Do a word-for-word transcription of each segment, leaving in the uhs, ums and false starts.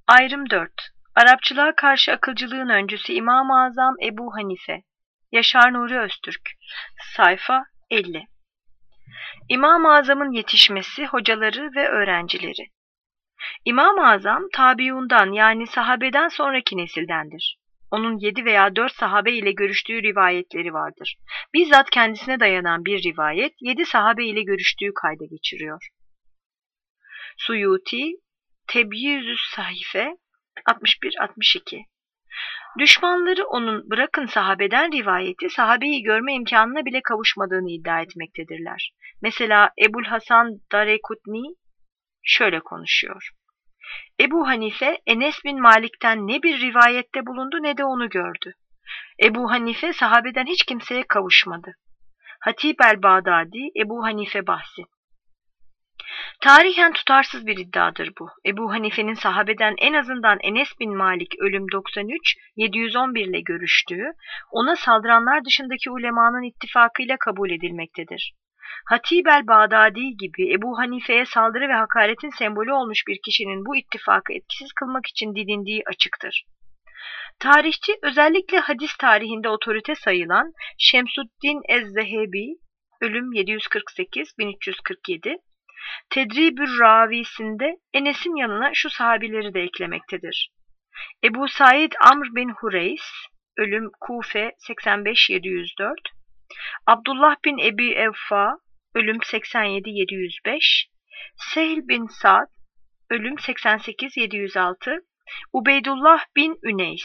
Ayrım dört. Arapçılığa karşı akılcılığın öncüsü İmam-ı Azam Ebu Hanife. Yaşar Nuri Öztürk. Sayfa elli. İmam-ı Azam'ın yetişmesi, hocaları ve öğrencileri. İmam-ı Azam tabiundan yani sahabeden sonraki nesildendir. Onun yedi veya dört sahabe ile görüştüğü rivayetleri vardır. Bizzat kendisine dayanan bir rivayet yedi sahabe ile görüştüğü kayda geçiriyor. Suyuti, Tebyizü's Sahife altmış bir altmış iki. Düşmanları onun bırakın sahabeden rivayeti sahabeyi görme imkanına bile kavuşmadığını iddia etmektedirler. Mesela Ebul Hasan Darekutni şöyle konuşuyor. Ebu Hanife Enes bin Malik'ten ne bir rivayette bulundu ne de onu gördü. Ebu Hanife sahabeden hiç kimseye kavuşmadı. Hatib el-Bağdadi Ebu Hanife bahsi. Tarihen tutarsız bir iddiadır bu. Ebu Hanife'nin sahabeden en azından Enes bin Malik ölüm doksan üç yedi yüz on bir ile görüştüğü, ona saldıranlar dışındaki ulemanın ittifakıyla kabul edilmektedir. Hatib el-Bağdadi gibi Ebu Hanife'ye saldırı ve hakaretin sembolü olmuş bir kişinin bu ittifakı etkisiz kılmak için didindiği açıktır. Tarihçi özellikle hadis tarihinde otorite sayılan Şemsuddin Ez-Zehebi ölüm yedi yüz kırk sekiz bin üç yüz kırk yedi Tedribür Ravisinde Enes'in yanına şu sahabileri de eklemektedir. Ebu Said Amr bin Hureys ölüm Kufe seksen beş yedi yüz dört Abdullah bin Ebi Evfa ölüm seksen yedi yedi yüz beş Sehl bin Sa'd ölüm seksen sekiz yedi yüz altı Ubeydullah bin Üneys.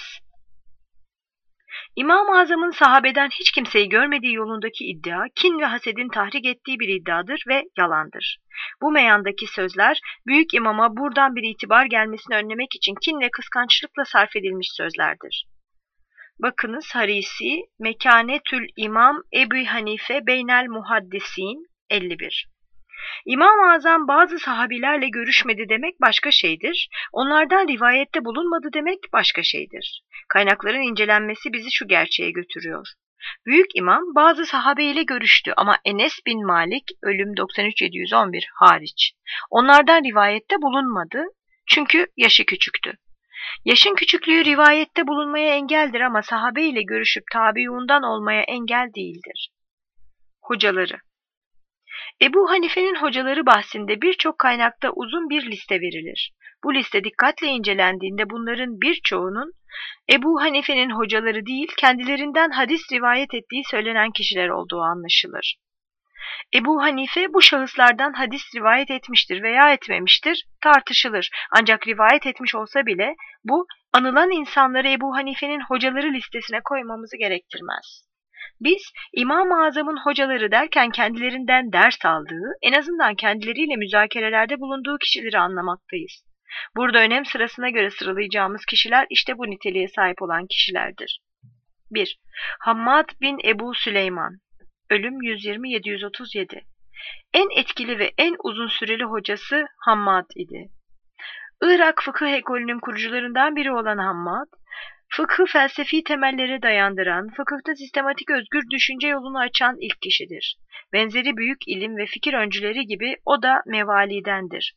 İmam-ı Azam'ın sahabeden hiç kimseyi görmediği yolundaki iddia, kin ve hasedin tahrik ettiği bir iddiadır ve yalandır. Bu meyandaki sözler, büyük imama buradan bir itibar gelmesini önlemek için kin ve kıskançlıkla sarf edilmiş sözlerdir. Bakınız Harisi, Mekanetül İmam Ebu Hanife Beynel Muhaddisin elli bir. İmam-ı Azam bazı sahabilerle görüşmedi demek başka şeydir, onlardan rivayette bulunmadı demek başka şeydir. Kaynakların incelenmesi bizi şu gerçeğe götürüyor. Büyük İmam bazı sahabe ile görüştü ama Enes bin Malik ölüm doksan üç yedi yüz on bir hariç. Onlardan rivayette bulunmadı çünkü yaşı küçüktü. Yaşın küçüklüğü rivayette bulunmaya engeldir ama sahabe ile görüşüp tabiundan olmaya engel değildir. Hocaları. Ebu Hanife'nin hocaları bahsinde birçok kaynakta uzun bir liste verilir. Bu liste dikkatle incelendiğinde bunların birçoğunun Ebu Hanife'nin hocaları değil, kendilerinden hadis rivayet ettiği söylenen kişiler olduğu anlaşılır. Ebu Hanife bu şahıslardan hadis rivayet etmiştir veya etmemiştir tartışılır. Ancak rivayet etmiş olsa bile bu anılan insanları Ebu Hanife'nin hocaları listesine koymamızı gerektirmez. Biz İmam-ı Azam'ın hocaları derken kendilerinden ders aldığı, en azından kendileriyle müzakerelerde bulunduğu kişileri anlamaktayız. Burada önem sırasına göre sıralayacağımız kişiler işte bu niteliğe sahip olan kişilerdir. bir. Hammad bin Ebu Süleyman ölüm yüz yirmi yedi yüz otuz yedi. En etkili ve en uzun süreli hocası Hammad idi. Irak fıkıh ekolünün kurucularından biri olan Hammad, fıkhı felsefi temellere dayandıran, fıkıhta sistematik özgür düşünce yolunu açan ilk kişidir. Benzeri büyük ilim ve fikir öncüleri gibi o da mevalidendir.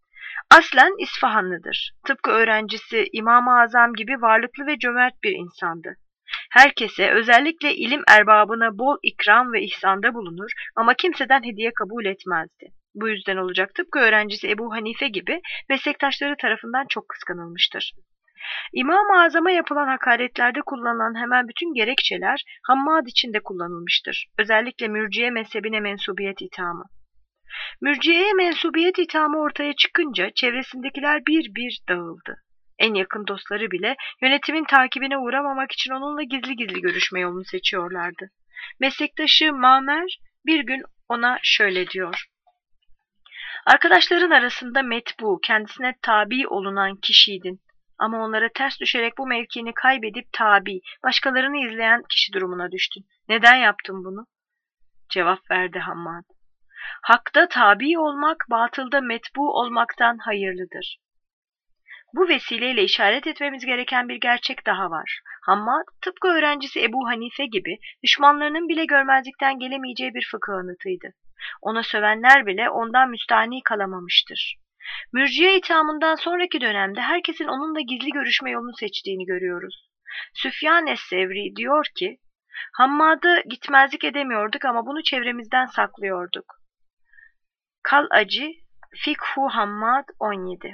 Aslen İsfahanlıdır. Tıpkı öğrencisi İmam-ı Azam gibi varlıklı ve cömert bir insandı. Herkese, özellikle ilim erbabına bol ikram ve ihsanda bulunur ama kimseden hediye kabul etmezdi. Bu yüzden olacak tıpkı öğrencisi Ebu Hanife gibi meslektaşları tarafından çok kıskanılmıştır. İmam-ı Azam'a yapılan hakaretlerde kullanılan hemen bütün gerekçeler Hammad için de kullanılmıştır. Özellikle mürciye mezhebine mensubiyet ithamı. Mürciyeye mensubiyet ithamı ortaya çıkınca çevresindekiler bir bir dağıldı. En yakın dostları bile yönetimin takibine uğramamak için onunla gizli gizli görüşme yolunu seçiyorlardı. Meslektaşı Mamer bir gün ona şöyle diyor. Arkadaşların arasında metbu, kendisine tabi olunan kişiydin. Ama onlara ters düşerek bu mevkini kaybedip tabi, başkalarını izleyen kişi durumuna düştün. Neden yaptın bunu? Cevap verdi Hammad. Hakta tabi olmak, batılda metbu olmaktan hayırlıdır. Bu vesileyle işaret etmemiz gereken bir gerçek daha var. Hammad, tıpkı öğrencisi Ebu Hanife gibi düşmanlarının bile görmezlikten gelemeyeceği bir fıkıh anıtıydı. Ona sövenler bile ondan müstahni kalamamıştır. Mürciye ithamından sonraki dönemde herkesin onunla gizli görüşme yolunu seçtiğini görüyoruz. Süfyan es-Sevri diyor ki, Hammad'ı gitmezlik edemiyorduk ama bunu çevremizden saklıyorduk. Kal-Acı, Fikhu Hammad on yedi.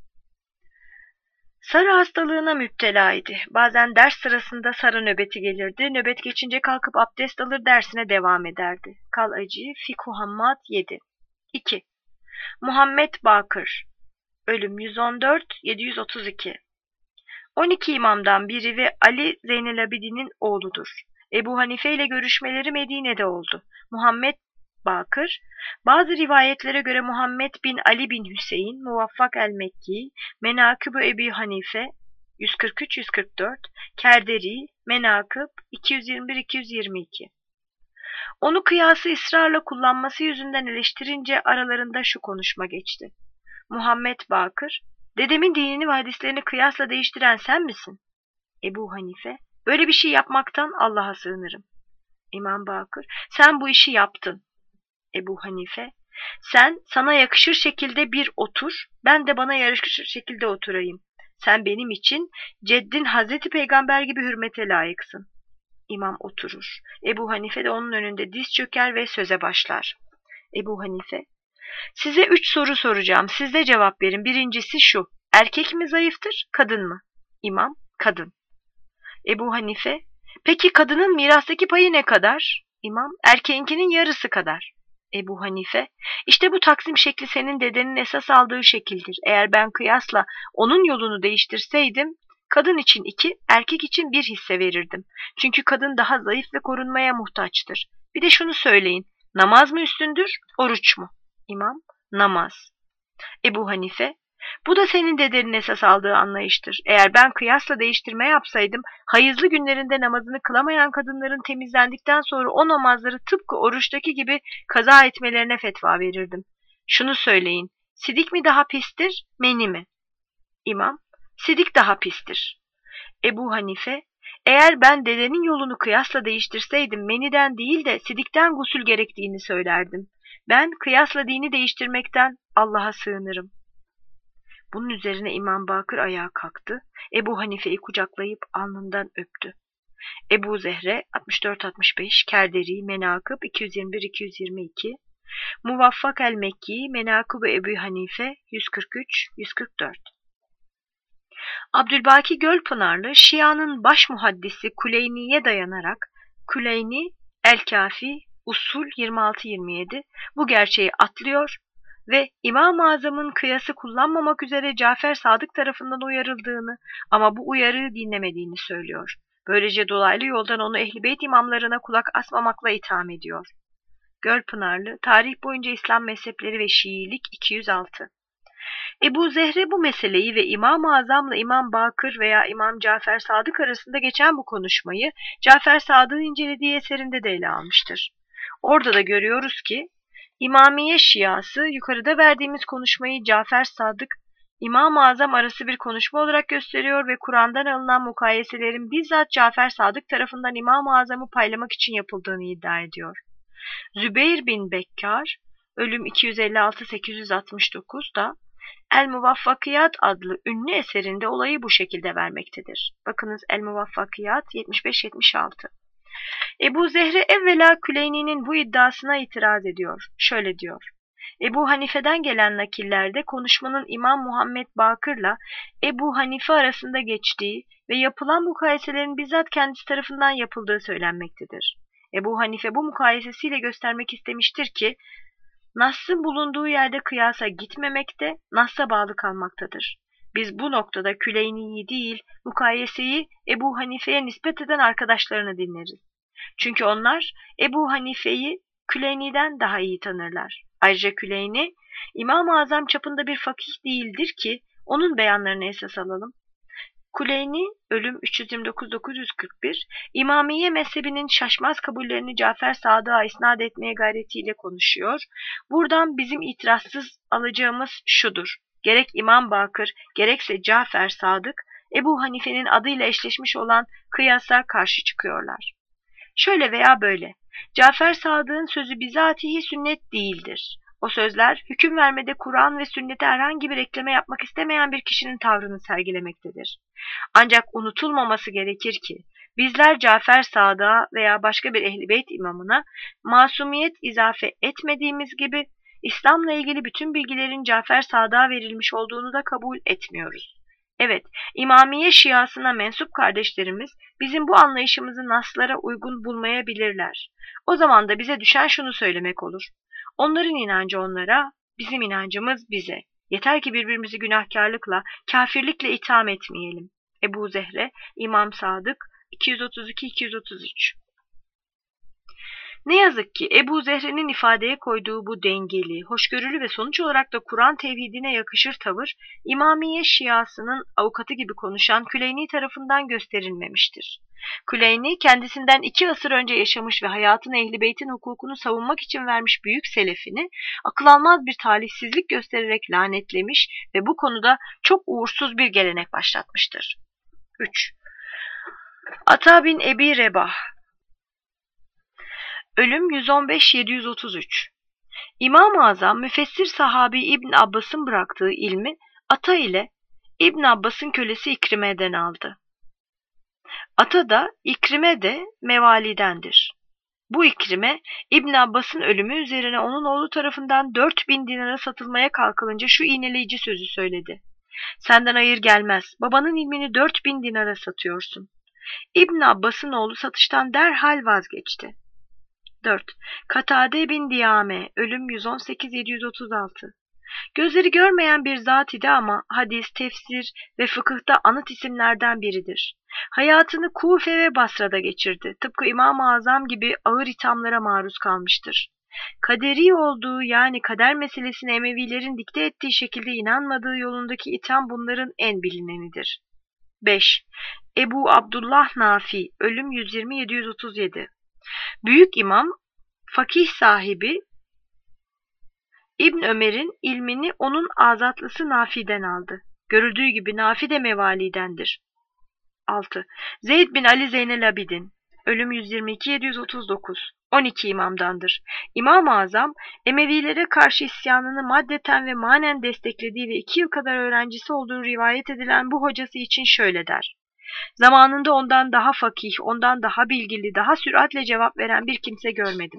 Sarı hastalığına müptelaydı. Bazen ders sırasında sarı nöbeti gelirdi. Nöbet geçince kalkıp abdest alır dersine devam ederdi. Kal-Acı, Fikhu Hammad yedi. iki. Muhammed Bakır, ölüm yüz on dört yedi yüz otuz iki. on iki imamdan biri ve Ali Zeynelabidin'in oğludur. Ebu Hanife ile görüşmeleri Medine'de oldu. Muhammed Bakır, bazı rivayetlere göre Muhammed bin Ali bin Hüseyin, Muvaffak el-Mekki, Menakıb-ı Ebu Hanife yüz kırk üç yüz kırk dört, Kerderi, Menakıb iki yüz yirmi bir iki yüz yirmi iki. Onu kıyası ısrarla kullanması yüzünden eleştirince aralarında şu konuşma geçti. Muhammed Bakır, dedemin dinini ve hadislerini kıyasla değiştiren sen misin? Ebu Hanife, böyle bir şey yapmaktan Allah'a sığınırım. İmam Bakır, sen bu işi yaptın. Ebu Hanife, sen sana yakışır şekilde bir otur, ben de bana yakışır şekilde oturayım. Sen benim için ceddin Hazreti Peygamber gibi hürmete layıksın. İmam oturur. Ebu Hanife de onun önünde diz çöker ve söze başlar. Ebu Hanife, size üç soru soracağım. Siz de cevap verin. Birincisi şu. Erkek mi zayıftır, kadın mı? İmam, kadın. Ebu Hanife, peki kadının mirastaki payı ne kadar? İmam, erkeğinkinin yarısı kadar. Ebu Hanife, işte bu taksim şekli senin dedenin esas aldığı şekildir. Eğer ben kıyasla onun yolunu değiştirseydim, kadın için iki, erkek için bir hisse verirdim. Çünkü kadın daha zayıf ve korunmaya muhtaçtır. Bir de şunu söyleyin, namaz mı üstündür, oruç mu? İmam, namaz. Ebu Hanife, bu da senin dedenin esas aldığı anlayıştır. Eğer ben kıyasla değiştirme yapsaydım, hayızlı günlerinde namazını kılamayan kadınların temizlendikten sonra o namazları tıpkı oruçtaki gibi kaza etmelerine fetva verirdim. Şunu söyleyin, sidik mi daha pistir, meni mi? İmam, sidik daha pistir. Ebu Hanife, eğer ben dedenin yolunu kıyasla değiştirseydim meniden değil de sidikten gusül gerektiğini söylerdim. Ben kıyasla dini değiştirmekten Allah'a sığınırım. Bunun üzerine İmam Bakır ayağa kalktı. Ebu Hanife'yi kucaklayıp alnından öptü. Ebu Zehre altmış dört altmış beş, Kerderi, Menakıb iki yüz yirmi bir iki yüz yirmi iki, Muvaffak el-Mekki, Menakıb-ı Ebu Hanife yüz kırk üç yüz kırk dört. Abdülbaki Gölpınarlı, Şia'nın baş muhaddisi Kuleyni'ye dayanarak Kuleyni, El-Kafi, Usul yirmi altı yirmi yedi bu gerçeği atlıyor ve İmam-ı Azam'ın kıyası kullanmamak üzere Cafer Sadık tarafından uyarıldığını ama bu uyarıyı dinlemediğini söylüyor. Böylece dolaylı yoldan onu Ehl-i Beyt imamlarına kulak asmamakla itham ediyor. Gölpınarlı, Tarih boyunca İslam mezhepleri ve Şiilik iki yüz altı. Ebu Zehre bu meseleyi ve İmam-ı Azam'la İmam Bakır veya İmam Cafer Sadık arasında geçen bu konuşmayı Cafer Sadık'ın incelediği eserinde de ele almıştır. Orada da görüyoruz ki İmamiye Şiası yukarıda verdiğimiz konuşmayı Cafer Sadık, İmam-ı Azam arası bir konuşma olarak gösteriyor ve Kur'an'dan alınan mukayeselerin bizzat Cafer Sadık tarafından İmam-ı Azam'ı paylamak için yapıldığını iddia ediyor. Zübeyir bin Bekkar, ölüm iki yüz elli altı sekiz yüz altmış dokuz da El-Muvaffakiyat adlı ünlü eserinde olayı bu şekilde vermektedir. Bakınız El-Muvaffakiyat yetmiş beş yetmiş altı. Ebu Zehre evvela Küleyni'nin bu iddiasına itiraz ediyor. Şöyle diyor. Ebu Hanife'den gelen nakillerde konuşmanın İmam Muhammed Bakır'la Ebu Hanife arasında geçtiği ve yapılan mukayeselerin bizzat kendisi tarafından yapıldığı söylenmektedir. Ebu Hanife bu mukayesesiyle göstermek istemiştir ki Nas'ın bulunduğu yerde kıyasa gitmemekte, Nas'a bağlı kalmaktadır. Biz bu noktada Küleyni'yi değil, mukayeseyi Ebu Hanife'ye nispet eden arkadaşlarını dinleriz. Çünkü onlar Ebu Hanife'yi Küleyni'den daha iyi tanırlar. Ayrıca Küleyni, İmam-ı Azam çapında bir fakih değildir ki onun beyanlarını esas alalım. Kuleyni, ölüm üç yüz yirmi dokuz dokuz yüz kırk bir, İmamiye mezhebinin şaşmaz kabullerini Cafer Sadık'a isnat etmeye gayretiyle konuşuyor. Buradan bizim itirazsız alacağımız şudur. Gerek İmam Bakır, gerekse Cafer Sadık, Ebu Hanife'nin adıyla eşleşmiş olan kıyasa karşı çıkıyorlar. Şöyle veya böyle, Cafer Sadık'ın sözü bizatihi sünnet değildir. O sözler, hüküm vermede Kur'an ve sünnete herhangi bir ekleme yapmak istemeyen bir kişinin tavrını sergilemektedir. Ancak unutulmaması gerekir ki, bizler Cafer Sadık'a veya başka bir Ehl-i Beyt imamına masumiyet izafe etmediğimiz gibi, İslam'la ilgili bütün bilgilerin Cafer Sadık'a verilmiş olduğunu da kabul etmiyoruz. Evet, İmamiye Şiasına mensup kardeşlerimiz bizim bu anlayışımızı naslara uygun bulmayabilirler. O zaman da bize düşen şunu söylemek olur: onların inancı onlara, bizim inancımız bize. Yeter ki birbirimizi günahkarlıkla, kafirlikle itham etmeyelim. Ebu Zehre, İmam Sadık, iki yüz otuz iki iki yüz otuz üç. Ne yazık ki Ebu Zehre'nin ifadeye koyduğu bu dengeli, hoşgörülü ve sonuç olarak da Kur'an tevhidine yakışır tavır, İmamiye Şiasının avukatı gibi konuşan Küleyni tarafından gösterilmemiştir. Küleyni, kendisinden iki asır önce yaşamış ve hayatını Ehl-i Beyt'in hukukunu savunmak için vermiş büyük selefini, akıl almaz bir talihsizlik göstererek lanetlemiş ve bu konuda çok uğursuz bir gelenek başlatmıştır. üç. Ata bin Ebi Rebah. Ölüm yüz on beş yedi yüz otuz üç. İmam-ı Azam müfessir sahabi İbn Abbas'ın bıraktığı ilmi Ata ile İbn Abbas'ın kölesi İkrime'den aldı. Ata da İkrime de mevalidendir. Bu İkrime, İbn Abbas'ın ölümü üzerine onun oğlu tarafından dört bin dinara satılmaya kalkılınca şu iğneleyici sözü söyledi: "Senden hayır gelmez, babanın ilmini dört bin dinara satıyorsun." İbn Abbas'ın oğlu satıştan derhal vazgeçti. dört. Katade bin Diyame, ölüm yüz on sekiz yedi yüz otuz altı. Gözleri görmeyen bir zat idi ama hadis, tefsir ve fıkıhta anıt isimlerden biridir. Hayatını Kufe ve Basra'da geçirdi. Tıpkı İmam-ı Azam gibi ağır ithamlara maruz kalmıştır. Kaderi olduğu, yani kader meselesine Emevilerin dikte ettiği şekilde inanmadığı yolundaki itham bunların en bilinenidir. beş. Ebu Abdullah Nafi, ölüm yüz yirmi yedi yüz otuz yedi. Büyük imam, fakih sahibi İbn Ömer'in ilmini onun azatlısı Nafi'den aldı. Görüldüğü gibi Nafi de mevalidendir. altı. Zeyd bin Ali Zeynel Abidin, ölüm yüz yirmi iki yedi yüz otuz dokuz. on iki imamdandır. İmam-ı Azam, Emevilere karşı isyanını maddeten ve manen desteklediği ve iki yıl kadar öğrencisi olduğu rivayet edilen bu hocası için şöyle der: "Zamanında ondan daha fakih, ondan daha bilgili, daha süratle cevap veren bir kimse görmedim."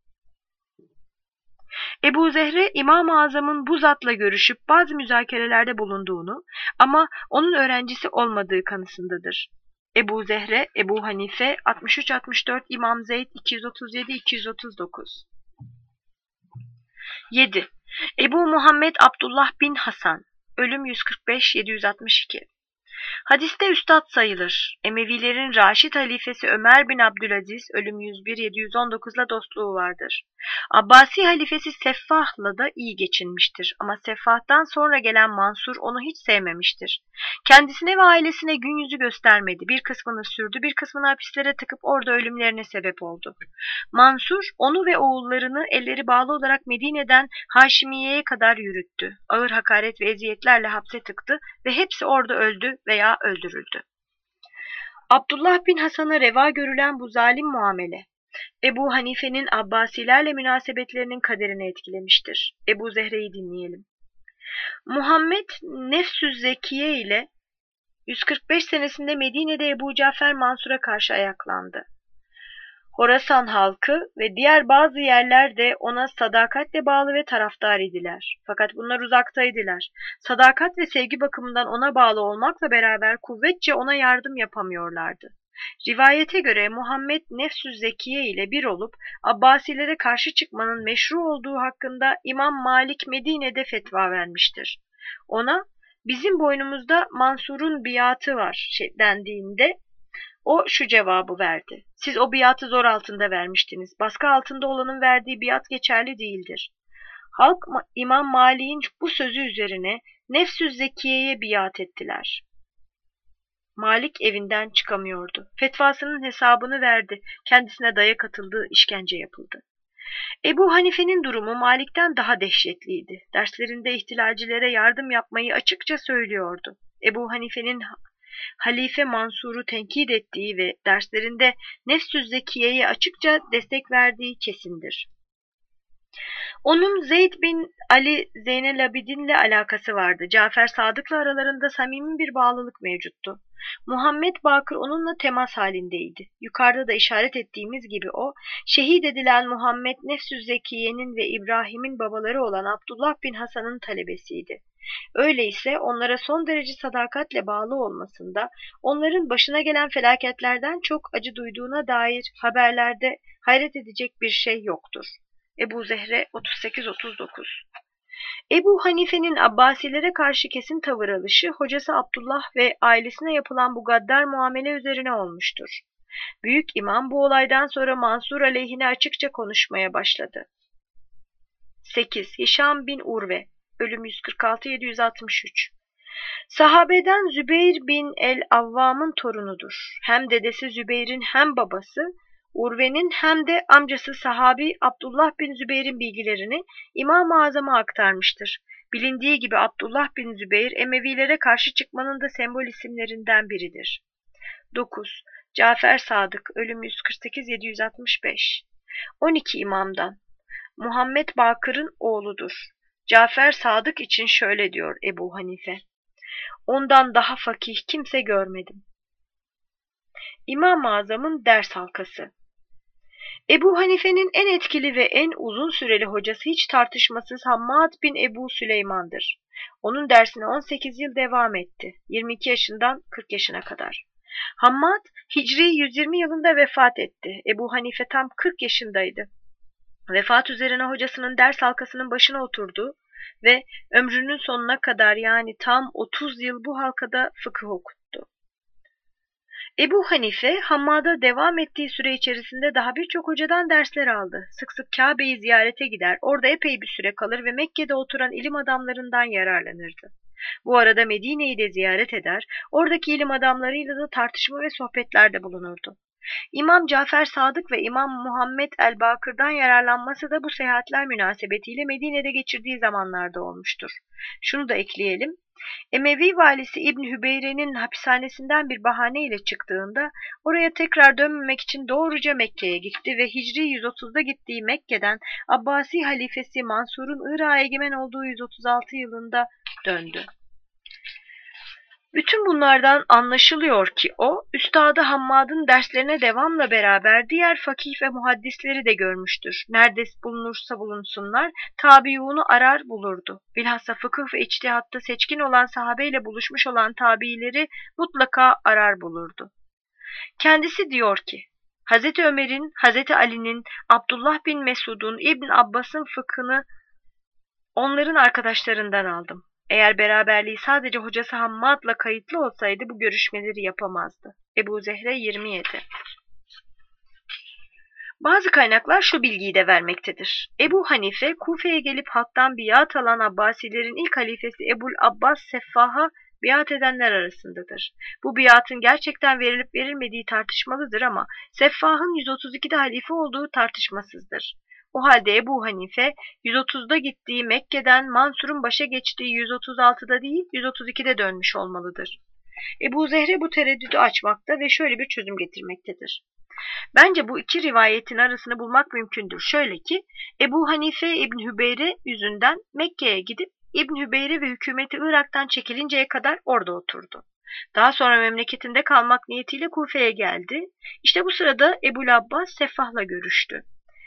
Ebu Zehre, İmam-ı Azam'ın bu zatla görüşüp bazı müzakerelerde bulunduğunu ama onun öğrencisi olmadığı kanısındadır. Ebu Zehre, Ebu Hanife, altmış üç altmış dört, İmam Zeyd, iki yüz otuz yedi iki yüz otuz dokuz. yedi. Ebu Muhammed Abdullah bin Hasan, ölüm yüz kırk beş yedi yüz altmış iki. Hadiste üstad sayılır. Emevilerin Raşid halifesi Ömer bin Abdülaziz, ölüm yüz bir yedi yüz on dokuzla dostluğu vardır. Abbasi halifesi Seffah'la da iyi geçinmiştir ama Seffah'tan sonra gelen Mansur onu hiç sevmemiştir. Kendisine ve ailesine gün yüzü göstermedi. Bir kısmını sürdü, bir kısmını hapislere tıkıp orada ölümlerine sebep oldu. Mansur onu ve oğullarını elleri bağlı olarak Medine'den Haşimiye'ye kadar yürüttü. Ağır hakaret ve eziyetlerle hapse tıktı ve hepsi orada öldü veya öldürüldü. Abdullah bin Hasan'a reva görülen bu zalim muamele, Ebu Hanife'nin Abbasilerle münasebetlerinin kaderini etkilemiştir. Ebu Zehre'yi dinleyelim. Muhammed Nefsüz Zekiye ile yüz kırk beş senesinde Medine'de Ebu Cafer Mansur'a karşı ayaklandı. Horasan halkı ve diğer bazı yerler de ona sadakatle bağlı ve taraftar idiler. Fakat bunlar uzaktaydılar. Sadakat ve sevgi bakımından ona bağlı olmakla beraber kuvvetçe ona yardım yapamıyorlardı. Rivayete göre Muhammed Nefsüz Zekiye ile bir olup Abbasilere karşı çıkmanın meşru olduğu hakkında İmam Malik Medine'de fetva vermiştir. Ona bizim boynumuzda Mansur'un biatı var şey, dendiğinde o şu cevabı verdi: "Siz o biatı zor altında vermiştiniz. Baskı altında olanın verdiği biat geçerli değildir." Halk İmam Malik'in bu sözü üzerine Nefsüz Zekiye'ye biat ettiler. Malik evinden çıkamıyordu. Fetvasının hesabını verdi. Kendisine dayak atıldı, işkence yapıldı. Ebu Hanife'nin durumu Malik'ten daha dehşetliydi. Derslerinde ihtilalcilere yardım yapmayı açıkça söylüyordu. Ebu Hanife'nin Halife Mansur'u tenkit ettiği ve derslerinde Nefsüz Zekiye'ye açıkça destek verdiği kesindir. Onun Zeyd bin Ali Zeynelabidin'le alakası vardı. Cafer Sadık'la aralarında samimi bir bağlılık mevcuttu. Muhammed Bakır onunla temas halindeydi. Yukarıda da işaret ettiğimiz gibi o, şehit edilen Muhammed Nefsü Zekiye'nin ve İbrahim'in babaları olan Abdullah bin Hasan'ın talebesiydi. Öyleyse onlara son derece sadakatle bağlı olmasında, onların başına gelen felaketlerden çok acı duyduğuna dair haberlerde hayret edecek bir şey yoktur. Ebu Zehre otuz sekiz otuz dokuz. Ebu Hanife'nin Abbasilere karşı kesin tavır alışı, hocası Abdullah ve ailesine yapılan bu gaddar muamele üzerine olmuştur. Büyük İmam bu olaydan sonra Mansur aleyhine açıkça konuşmaya başladı. sekiz. Hişam bin Urve, ölüm yüz kırk altı yedi yüz altmış üç. Sahabeden Zübeyir bin el-Avvam'ın torunudur. Hem dedesi Zübeyir'in hem babası, Urve'nin hem de amcası sahabi Abdullah bin Zübeyir'in bilgilerini İmam-ı Azam'a aktarmıştır. Bilindiği gibi Abdullah bin Zübeyir, Emevilere karşı çıkmanın da sembol isimlerinden biridir. dokuz. Cafer Sadık, ölüm yüz kırk sekiz yedi yüz altmış beş. on iki imamdan. Muhammed Bakır'ın oğludur. Cafer Sadık için şöyle diyor Ebu Hanife: ondan daha fakih kimse görmedim. İmam-ı Azam'ın ders halkası. Ebu Hanife'nin en etkili ve en uzun süreli hocası hiç tartışmasız Hammad bin Ebu Süleyman'dır. Onun dersine on sekiz yıl devam etti. yirmi iki yaşından kırk yaşına kadar. Hammad, Hicri yüz yirmi yılında vefat etti. Ebu Hanife tam kırk yaşındaydı. Vefat üzerine hocasının ders halkasının başına oturdu ve ömrünün sonuna kadar, yani tam otuz yıl bu halkada fıkıh okuttu. Ebu Hanife, Hammad'a devam ettiği süre içerisinde daha birçok hocadan dersler aldı. Sık sık Kabe'yi ziyarete gider, orada epey bir süre kalır ve Mekke'de oturan ilim adamlarından yararlanırdı. Bu arada Medine'yi de ziyaret eder, oradaki ilim adamlarıyla da tartışma ve sohbetlerde bulunurdu. İmam Cafer Sadık ve İmam Muhammed el-Bakır'dan yararlanması da bu seyahatler münasebetiyle Medine'de geçirdiği zamanlarda olmuştur. Şunu da ekleyelim: Emevi valisi İbn Hübeyre'nin hapishanesinden bir bahaneyle çıktığında oraya tekrar dönmemek için doğruca Mekke'ye gitti ve Hicri yüz otuzda gittiği Mekke'den Abbasi halifesi Mansur'un Irak'a egemen olduğu yüz otuz altı yılında döndü. Bütün bunlardan anlaşılıyor ki o, Üstadı Hammad'ın derslerine devamla beraber diğer fakih ve muhaddisleri de görmüştür. Nerede bulunursa bulunsunlar, tabiunu arar bulurdu. Bilhassa fıkıh ve içtihatta seçkin olan sahabeyle buluşmuş olan tabiileri mutlaka arar bulurdu. Kendisi diyor ki, Hazreti Ömer'in, Hazreti Ali'nin, Abdullah bin Mesud'un, İbn Abbas'ın fıkhını onların arkadaşlarından aldım. Eğer beraberliği sadece hocası Hammad'la kayıtlı olsaydı bu görüşmeleri yapamazdı. Ebu Zehre yirmi yedi. Bazı kaynaklar şu bilgiyi de vermektedir. Ebu Hanife, Kufe'ye gelip halktan biat alan Abbasilerin ilk halifesi Ebul Abbas Seffah'a biat edenler arasındadır. Bu biatın gerçekten verilip verilmediği tartışmalıdır ama Seffah'ın yüz otuz ikide halife olduğu tartışmasızdır. O halde Ebu Hanife, yüz otuzda gittiği Mekke'den Mansur'un başa geçtiği yüz otuz altıda değil, yüz otuz ikide dönmüş olmalıdır. Ebu Zehre bu tereddüdü açmakta ve şöyle bir çözüm getirmektedir. Bence bu iki rivayetin arasını bulmak mümkündür. Şöyle ki, Ebu Hanife İbn Hübeyre yüzünden Mekke'ye gidip İbn Hübeyre ve hükümeti Irak'tan çekilinceye kadar orada oturdu. Daha sonra memleketinde kalmak niyetiyle Kufe'ye geldi. İşte bu sırada Ebul Abbas Seffah'la görüştü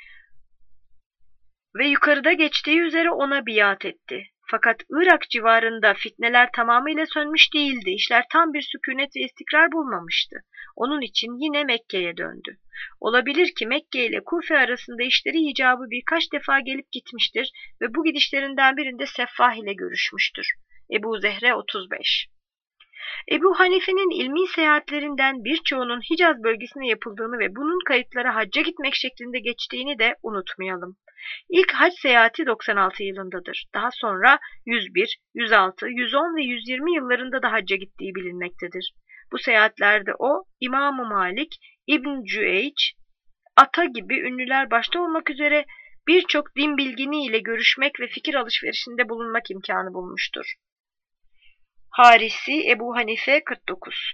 ve yukarıda geçtiği üzere ona biat etti. Fakat Irak civarında fitneler tamamıyla sönmüş değildi. İşler tam bir sükunet ve istikrar bulmamıştı. Onun için yine Mekke'ye döndü. Olabilir ki Mekke ile Kufe arasında işleri icabı birkaç defa gelip gitmiştir ve bu gidişlerinden birinde Seffah ile görüşmüştür. Ebu Zehre otuz beş. Ebu Hanife'nin ilmi seyahatlerinden birçoğunun Hicaz bölgesine yapıldığını ve bunun kayıtları hacca gitmek şeklinde geçtiğini de unutmayalım. İlk hac seyahati doksan altı yılındadır. Daha sonra yüz bir, yüz altı, yüz on ve yüz yirmi yıllarında da hacca gittiği bilinmektedir. Bu seyahatlerde o, İmam-ı Malik, İbn Cüeyç, Ata gibi ünlüler başta olmak üzere birçok din bilgini ile görüşmek ve fikir alışverişinde bulunmak imkanı bulmuştur. Harisi Ebu Hanife kırk dokuz.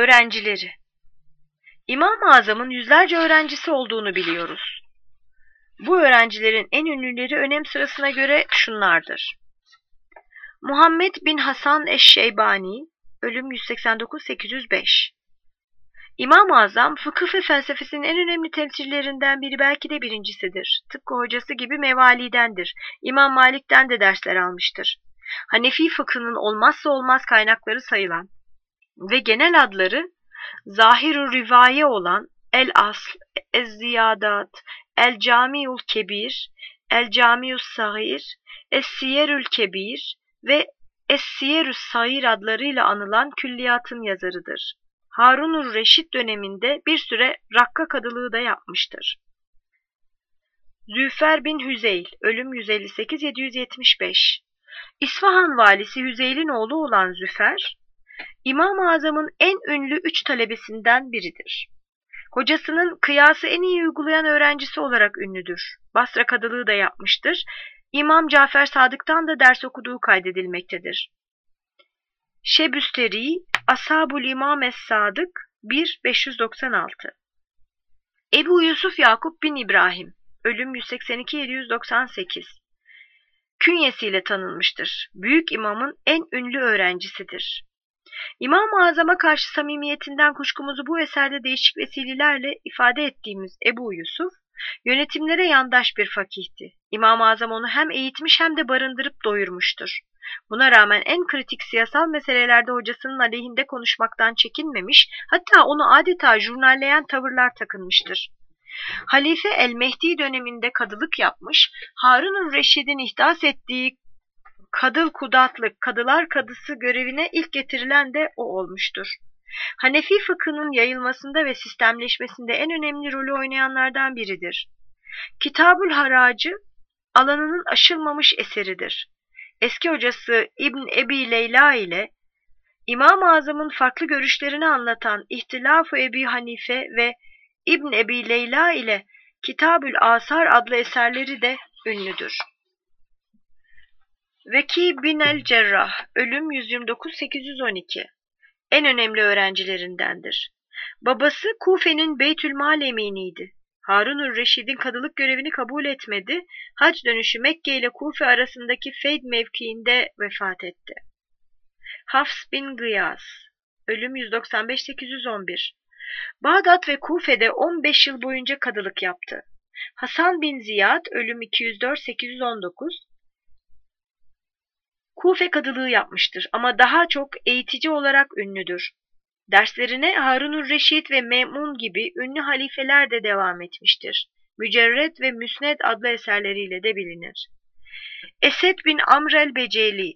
Öğrencileri. İmam-ı Azam'ın yüzlerce öğrencisi olduğunu biliyoruz. Bu öğrencilerin en ünlüleri önem sırasına göre şunlardır: Muhammed bin Hasan eş-Şeybani, ölüm yüz seksen dokuz sekiz yüz beş. İmam-ı Azam, fıkıh ve felsefesinin en önemli temsilcilerinden biri, belki de birincisidir. Tıpkı hocası gibi Mevali'dendir. İmam Malik'ten de dersler almıştır. Hanefi fıkhının olmazsa olmaz kaynakları sayılan ve genel adları Zahir-ü Rivaye olan El-Asl, Ez-Ziyadat, El-Cami'ül Kebir, El-Cami'ül Sagir, Es-Siyerül Kebir ve Es-Siyerü Sagir adlarıyla anılan külliyatın yazarıdır. Harun-ur Reşid döneminde bir süre Rakka kadılığı da yapmıştır. Züfer bin Hüzeyl, ölüm yüz elli sekiz yedi yüz yetmiş beş. İsfahan valisi Hüzeyl'in oğlu olan Züfer, İmam-ı Azam'ın en ünlü üç talebesinden biridir. Hocasının kıyası en iyi uygulayan öğrencisi olarak ünlüdür. Basra kadılığı da yapmıştır. İmam Cafer Sadık'tan da ders okuduğu kaydedilmektedir. Şebüsteri, Ashab-ül İmam Es-Sadık, bir beş yüz doksan altı. Ebu Yusuf Yakup bin İbrahim, ölüm yüz seksen iki yedi yüz doksan sekiz. Künyesiyle tanınmıştır. Büyük imamın en ünlü öğrencisidir. İmam-ı Azam'a karşı samimiyetinden kuşkumuzu bu eserde değişik vesilelerle ifade ettiğimiz Ebu Yusuf, yönetimlere yandaş bir fakihti. İmam-ı Azam onu hem eğitmiş hem de barındırıp doyurmuştur. Buna rağmen en kritik siyasal meselelerde hocasının aleyhinde konuşmaktan çekinmemiş, hatta onu adeta jurnalleyen tavırlar takınmıştır. Halife el-Mehdi döneminde kadılık yapmış, Harun-ur Reşid'in ihdas ettiği kadıl kudatlık, kadılar kadısı görevine ilk getirilen de o olmuştur. Hanefi fıkhının yayılmasında ve sistemleşmesinde en önemli rolü oynayanlardan biridir. Kitab-ül Haracı, alanının aşılmamış eseridir. Eski hocası İbn Ebi Leyla ile İmam-ı Azam'ın farklı görüşlerini anlatan İhtilaf-ı Ebi Hanife ve İbn Ebi Leyla ile Kitab-ül Asar adlı eserleri de ünlüdür. Veki bin el-Cerrah, ölüm yüz yirmi dokuz sekiz yüz on iki. En önemli öğrencilerindendir. Babası Kufe'nin Beytülmal eminiydi. Harun-ur Reşid'in kadılık görevini kabul etmedi, hac dönüşü Mekke ile Kufe arasındaki Feyd mevkiinde vefat etti. Hafs bin Gıyas, ölüm yüz doksan beş sekiz yüz on bir. Bağdat ve Kufe'de on beş yıl boyunca kadılık yaptı. Hasan bin Ziyad, ölüm iki yüz dört sekiz yüz on dokuz. Kufe kadılığı yapmıştır ama daha çok eğitici olarak ünlüdür. Derslerine Harun-ur Reşid ve Me'mun gibi ünlü halifeler de devam etmiştir. Mücerred ve Müsned adlı eserleriyle de bilinir. Esed bin Amr el-Beceli,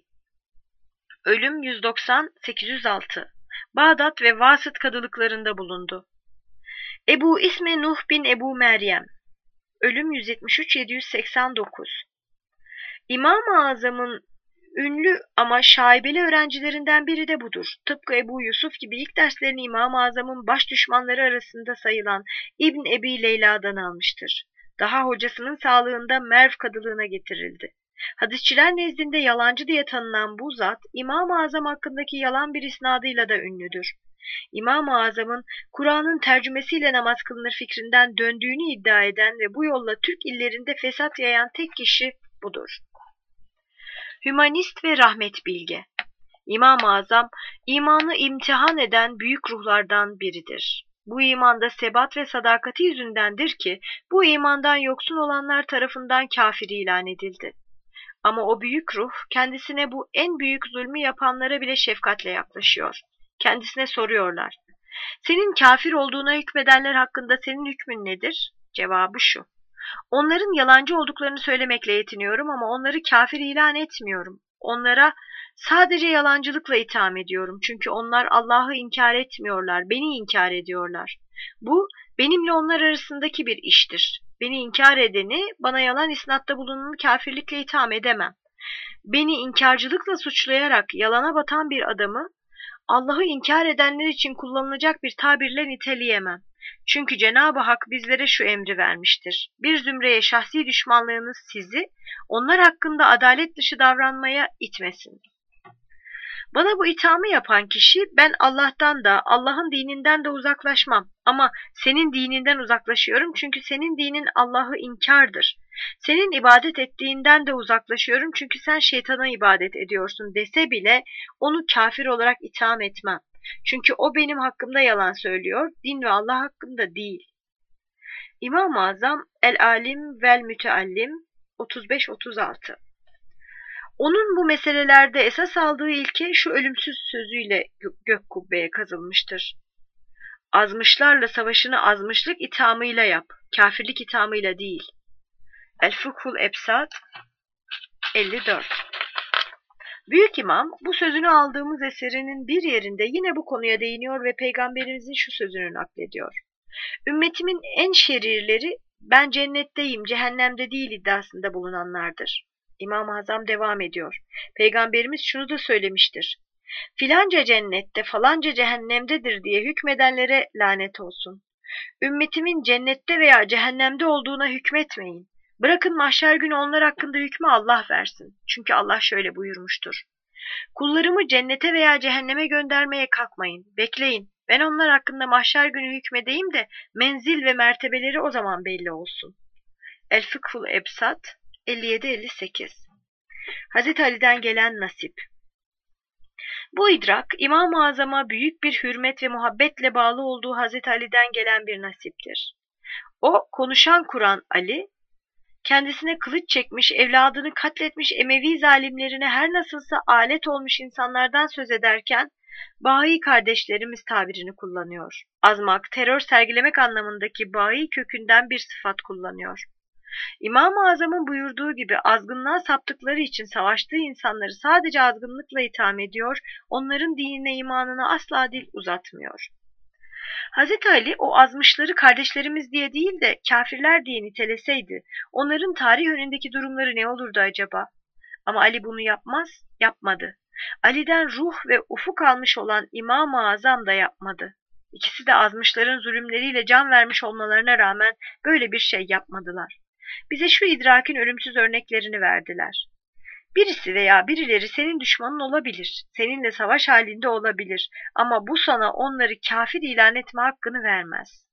ölüm yüz doksan sekiz yüz altı. Bağdat ve Vasıt kadılıklarında bulundu. Ebu İsme Nuh bin Ebu Meryem, ölüm yüz yetmiş üç yedi yüz seksen dokuz. İmam-ı Azam'ın ünlü ama şaibeli öğrencilerinden biri de budur. Tıpkı Ebu Yusuf gibi ilk derslerini İmam-ı Azam'ın baş düşmanları arasında sayılan İbn Ebi Leyla'dan almıştır. Daha hocasının sağlığında Merv kadılığına getirildi. Hadisçiler nezdinde yalancı diye tanınan bu zat, İmam-ı Azam hakkındaki yalan bir isnadıyla da ünlüdür. İmam-ı Azam'ın Kur'an'ın tercümesiyle namaz kılınır fikrinden döndüğünü iddia eden ve bu yolla Türk illerinde fesat yayan tek kişi budur. Hümanist ve rahmet bilge. İmam-ı Azam, imanı imtihan eden büyük ruhlardan biridir. Bu imanda sebat ve sadakati yüzündendir ki, bu imandan yoksun olanlar tarafından kafir ilan edildi. Ama o büyük ruh, kendisine bu en büyük zulmü yapanlara bile şefkatle yaklaşıyor. Kendisine soruyorlar: senin kafir olduğuna hükmedenler hakkında senin hükmün nedir? Cevabı şu: onların yalancı olduklarını söylemekle yetiniyorum ama onları kafir ilan etmiyorum. Onlara sadece yalancılıkla itham ediyorum. Çünkü onlar Allah'ı inkar etmiyorlar, beni inkar ediyorlar. Bu, benimle onlar arasındaki bir iştir. Beni inkar edeni, bana yalan isnatta bulunanı kafirlikle itham edemem. Beni inkarcılıkla suçlayarak yalana batan bir adamı, Allah'ı inkar edenler için kullanılacak bir tabirle niteleyemem. Çünkü Cenab-ı Hak bizlere şu emri vermiştir: bir zümreye şahsi düşmanlığınız sizi, onlar hakkında adalet dışı davranmaya itmesin. Bana bu ithamı yapan kişi, ben Allah'tan da Allah'ın dininden de uzaklaşmam ama senin dininden uzaklaşıyorum çünkü senin dinin Allah'ı inkardır. Senin ibadet ettiğinden de uzaklaşıyorum çünkü sen şeytana ibadet ediyorsun dese bile onu kafir olarak itham etmem. Çünkü o benim hakkımda yalan söylüyor, din ve Allah hakkında değil. İmam-ı Azam El-Alim vel-Müteallim otuz beş otuz altı. Onun bu meselelerde esas aldığı ilke şu ölümsüz sözüyle gök kubbeye kazılmıştır. Azmışlarla savaşını azmışlık ithamıyla yap, kafirlik ithamıyla değil. El-Fukhul Ebsat elli dört. Büyük İmam bu sözünü aldığımız eserinin bir yerinde yine bu konuya değiniyor ve Peygamberimizin şu sözünü naklediyor. Ümmetimin en şerirleri ben cennetteyim, cehennemde değil iddiasında bulunanlardır. İmam-ı Azam devam ediyor. Peygamberimiz şunu da söylemiştir. Filanca cennette, falanca cehennemdedir diye hükmedenlere lanet olsun. Ümmetimin cennette veya cehennemde olduğuna hükmetmeyin. Bırakın mahşer günü onlar hakkında hükmü Allah versin. Çünkü Allah şöyle buyurmuştur. Kullarımı cennete veya cehenneme göndermeye kalkmayın. Bekleyin. Ben onlar hakkında mahşer günü hükmedeyim de menzil ve mertebeleri o zaman belli olsun. El-Fıkhul Ebsat elli yedi elli sekiz. Hazreti Ali'den gelen nasip. Bu idrak İmam-ı Azam'a büyük bir hürmet ve muhabbetle bağlı olduğu Hazreti Ali'den gelen bir nasiptir. O konuşan Kur'an Ali, kendisine kılıç çekmiş, evladını katletmiş Emevi zalimlerine her nasılsa alet olmuş insanlardan söz ederken, Bayi kardeşlerimiz tabirini kullanıyor. Azmak, terör sergilemek anlamındaki bayi kökünden bir sıfat kullanıyor. İmam-ı Azam'ın buyurduğu gibi azgınlığa saptıkları için savaştığı insanları sadece azgınlıkla itham ediyor, onların dinine imanına asla dil uzatmıyor. Hazreti Ali o azmışları kardeşlerimiz diye değil de kafirler diye niteleseydi, onların tarih önündeki durumları ne olurdu acaba? Ama Ali bunu yapmaz, yapmadı. Ali'den ruh ve ufuk almış olan İmam-ı Azam da yapmadı. İkisi de azmışların zulümleriyle can vermiş olmalarına rağmen böyle bir şey yapmadılar. Bize şu idrakin ölümsüz örneklerini verdiler. Birisi veya birileri senin düşmanın olabilir, seninle savaş halinde olabilir ama bu sana onları kafir ilan etme hakkını vermez.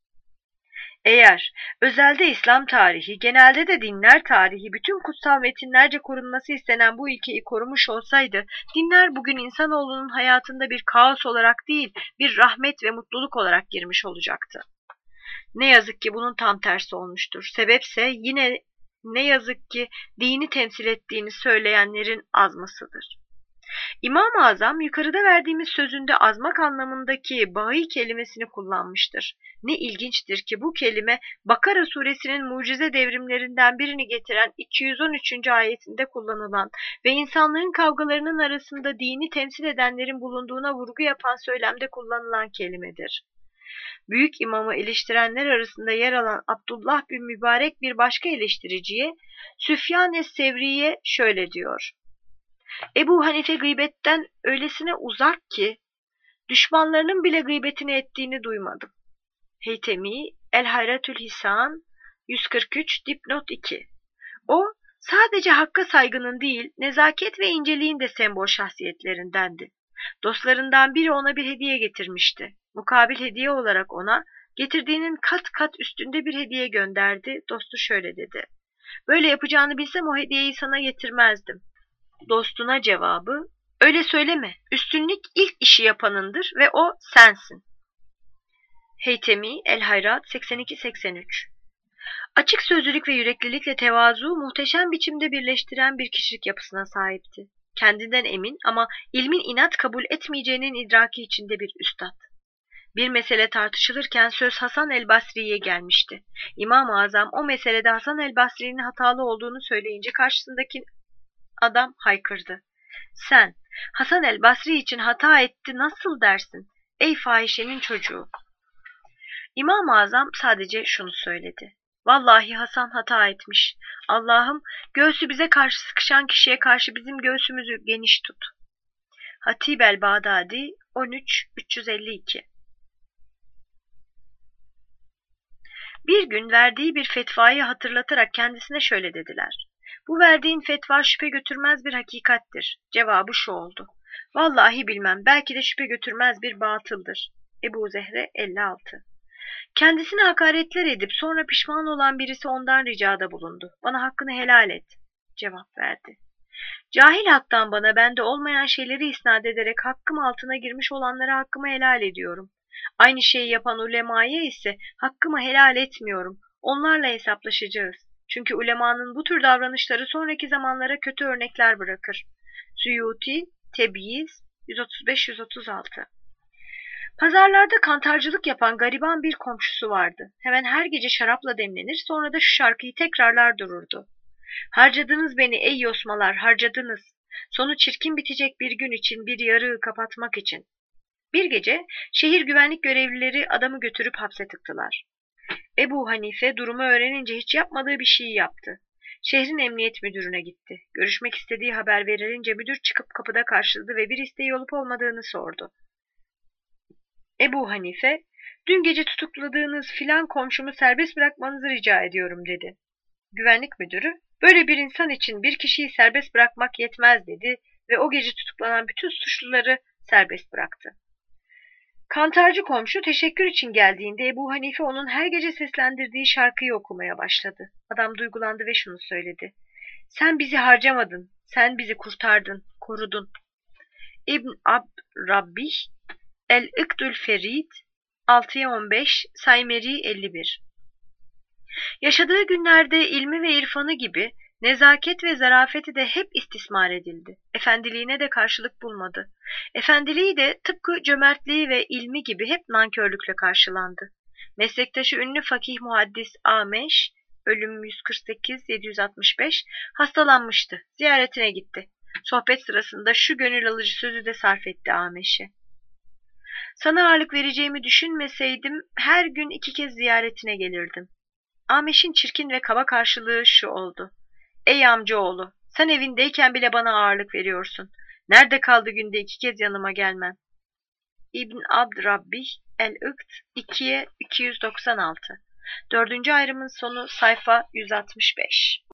Eğer özelde İslam tarihi, genelde de dinler tarihi bütün kutsal metinlerce korunması istenen bu ilkeyi korumuş olsaydı, dinler bugün insanoğlunun hayatında bir kaos olarak değil, bir rahmet ve mutluluk olarak girmiş olacaktı. Ne yazık ki bunun tam tersi olmuştur. Sebepse yine ne yazık ki dini temsil ettiğini söyleyenlerin azmasıdır. İmam-ı Azam yukarıda verdiğimiz sözünde azmak anlamındaki bayi kelimesini kullanmıştır. Ne ilginçtir ki bu kelime Bakara suresinin mucize devrimlerinden birini getiren iki yüz on üçüncü ayetinde kullanılan ve insanların kavgalarının arasında dini temsil edenlerin bulunduğuna vurgu yapan söylemde kullanılan kelimedir. Büyük imamı eleştirenler arasında yer alan Abdullah bin Mübarek bir başka eleştiriciye, Süfyan es-Sevri'ye şöyle diyor. Ebu Hanife gıybetten öylesine uzak ki, düşmanlarının bile gıybetini ettiğini duymadım. Heytemi, El-Hayratül Hisan, yüz kırk üç, dipnot iki. O, sadece hakka saygının değil, nezaket ve inceliğin de sembol şahsiyetlerindendi. Dostlarından biri ona bir hediye getirmişti. Mukabil hediye olarak ona, getirdiğinin kat kat üstünde bir hediye gönderdi. Dostu şöyle dedi. Böyle yapacağını bilsem o hediyeyi sana getirmezdim. Dostuna cevabı, öyle söyleme, üstünlük ilk işi yapanındır ve o sensin. Heytemi, El-Hayrat seksen iki seksen üç. Açık sözlülük ve yüreklilikle tevazu muhteşem biçimde birleştiren bir kişilik yapısına sahipti. Kendinden emin ama ilmin inat kabul etmeyeceğinin idraki içinde bir üstad. Bir mesele tartışılırken söz Hasan el-Basri'ye gelmişti. İmam-ı Azam o meselede Hasan el-Basri'nin hatalı olduğunu söyleyince karşısındaki adam haykırdı. Sen Hasan el-Basri için hata etti nasıl dersin? Ey fahişenin çocuğu! İmam-ı Azam sadece şunu söyledi. Vallahi Hasan hata etmiş. Allah'ım göğsü bize karşı sıkışan kişiye karşı bizim göğsümüzü geniş tut. Hatib el-Bağdadi on üç üç yüz elli iki. Bir gün verdiği bir fetvayı hatırlatarak kendisine şöyle dediler. Bu verdiğin fetva şüphe götürmez bir hakikattir. Cevabı şu oldu. Vallahi bilmem, belki de şüphe götürmez bir batıldır. Ebu Zehre elli altı. Kendisine hakaretler edip sonra pişman olan birisi ondan ricada bulundu. Bana hakkını helal et. Cevap verdi. Cahil haktan bana bende olmayan şeyleri isnat ederek hakkım altına girmiş olanlara hakkımı helal ediyorum. Aynı şeyi yapan ulemaya ise hakkımı helal etmiyorum. Onlarla hesaplaşacağız. Çünkü ulemanın bu tür davranışları sonraki zamanlara kötü örnekler bırakır. Suyuti, Tebyiz, yüz otuz beş yüz otuz altı. Pazarlarda kantarcılık yapan gariban bir komşusu vardı. Hemen her gece şarapla demlenir, sonra da şu şarkıyı tekrarlar dururdu. Harcadınız beni ey yosmalar, harcadınız. Sonu çirkin bitecek bir gün için, bir yarığı kapatmak için. Bir gece şehir güvenlik görevlileri adamı götürüp hapse tıktılar. Ebu Hanife durumu öğrenince hiç yapmadığı bir şeyi yaptı. Şehrin emniyet müdürüne gitti. Görüşmek istediği haber verilince müdür çıkıp kapıda karşıladı ve bir isteği olup olmadığını sordu. Ebu Hanife, dün gece tutukladığınız filan komşumu serbest bırakmanızı rica ediyorum dedi. Güvenlik müdürü, böyle bir insan için bir kişiyi serbest bırakmak yetmez dedi ve o gece tutuklanan bütün suçluları serbest bıraktı. Kantarcı komşu teşekkür için geldiğinde Ebu Hanife onun her gece seslendirdiği şarkıyı okumaya başladı. Adam duygulandı ve şunu söyledi. Sen bizi harcamadın, sen bizi kurtardın, korudun. İbn Abd Rabbih, El-İkdül Ferid, altıya on beş, Saymeri elli bir. Yaşadığı günlerde ilmi ve irfanı gibi nezaket ve zarafeti de hep istismar edildi. Efendiliğine de karşılık bulmadı. Efendiliği de tıpkı cömertliği ve ilmi gibi hep nankörlükle karşılandı. Meslektaşı ünlü fakih muhaddis Ameş, ölüm yüz kırk sekiz yedi yüz altmış beş, hastalanmıştı. Ziyaretine gitti. Sohbet sırasında şu gönül alıcı sözü de sarf etti Ameş'e. Sana ağırlık vereceğimi düşünmeseydim her gün iki kez ziyaretine gelirdim. Ameş'in çirkin ve kaba karşılığı şu oldu. Ey amcaoğlu, sen evindeyken bile bana ağırlık veriyorsun. Nerede kaldı günde iki kez yanıma gelmen? İbn Abd Rabbih, El-İkt, ikiye iki yüz doksan altı. Dördüncü ayrımın sonu sayfa yüz altmış beş.